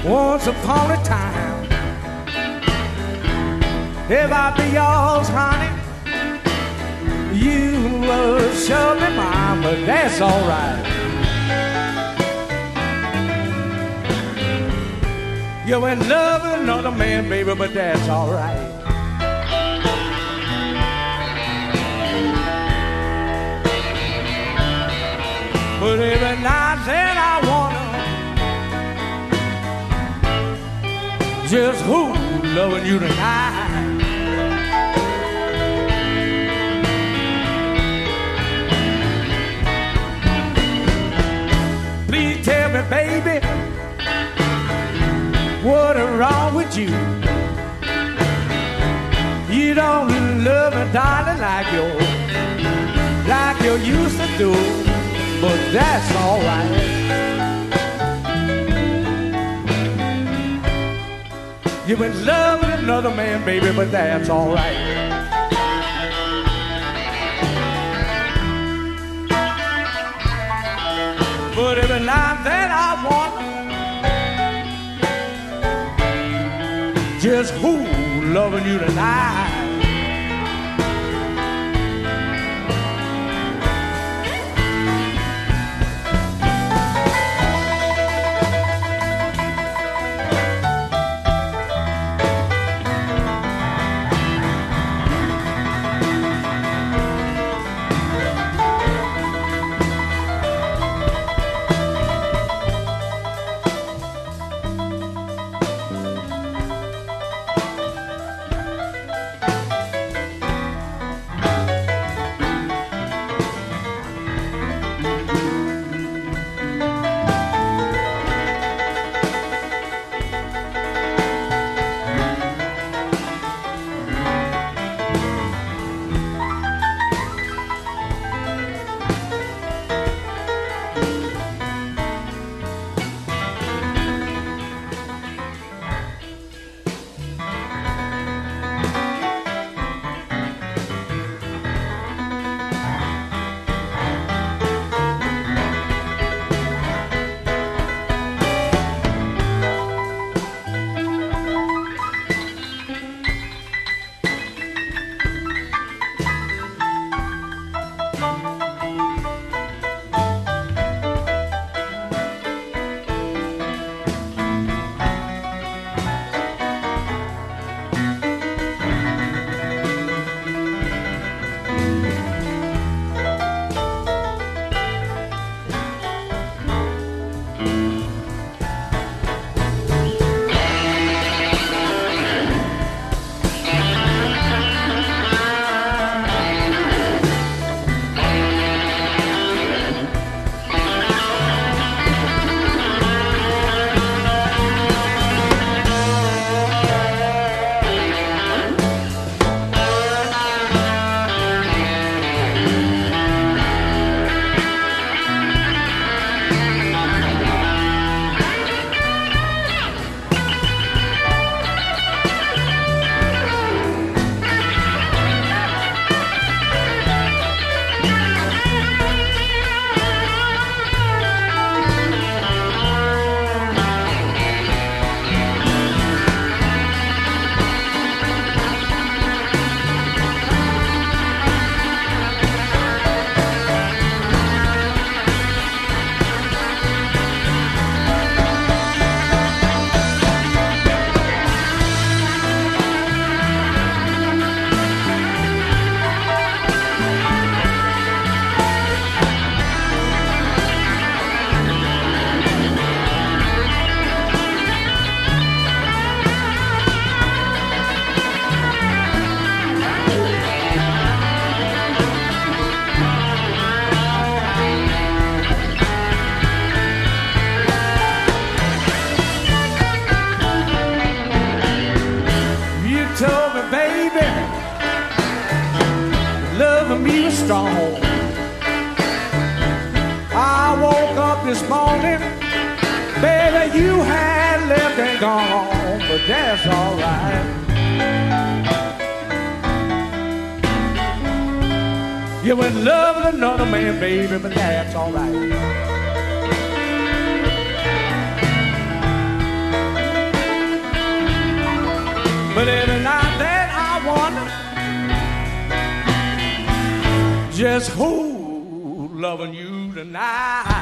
Once upon a time, if I be yours, honey, you will show me mine, but that's all right. You're in love with another man, baby, but that's all right. But every night that I wanna just who loving you tonight. Please tell me, baby, what's wrong with you? You don't love me, darling, like you used to do, but that's all right. You've been loving another man, baby, but that's all right. But every night that I want, just who loving you tonight? Strong. I woke up this morning, baby, you had left and gone, but that's all right. You're in love with another man, baby, but that's all right. just hold loving you tonight.